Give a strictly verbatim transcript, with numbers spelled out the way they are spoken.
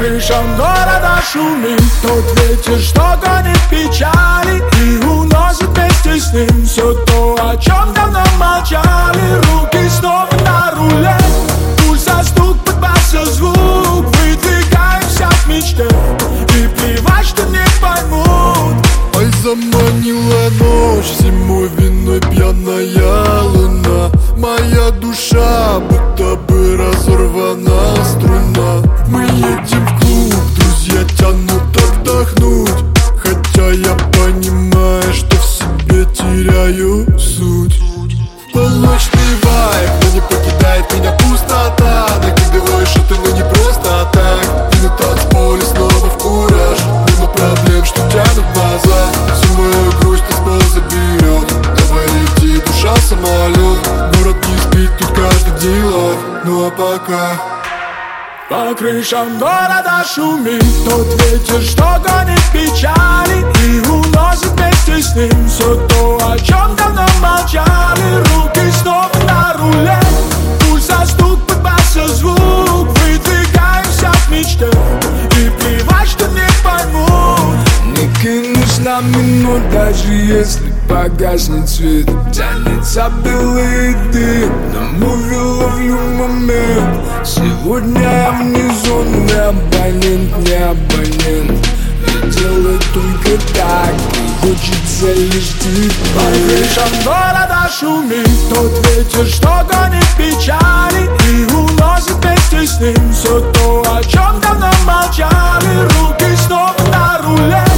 крышам города шумит тот ветер, что гонит печали и уносит вместе с ним все то, о чем давно молчали. Руки снова на руле, пульса стук, подбался звук. Выдвигаемся в мечте и плевать, что не поймут. Ай, заманила ночь, зимой виной пьяная луна. Моя душа будто бы разорвана струна. Мы едем в клуб, друзья тянут отдохнуть, хотя я понимаю, что в себе теряю суть. Полночный вайб, но не покидает меня пустота. Накидываешь это, но не просто так. И на танцполе снова в кураж, мимо проблем, что тянут назад. Всю мою грусть на пол заберет, давай лети, душа самолет. Город не спит, тут каждый дело, ну а пока по крышам города шумит тот ветер, что гонит печали и уносит вместе с ним все то, о чем давно молчали. Руки снова на руле, пульса стук, подбался звук. Выдвигаемся в мечте и плевать, что не поймут. Не кинусь на минут, даже если погаснет свет. Тянется белый дым, на муви ловлю момент. Сегодня я внизу, не абонент, не абонент. Я делаю только так, и хочется лишь по тебя. крышам города шумит тот ветер, что гонит печали и уносит вместе с ним все то, о чем давно молчали. Руки снова на руле,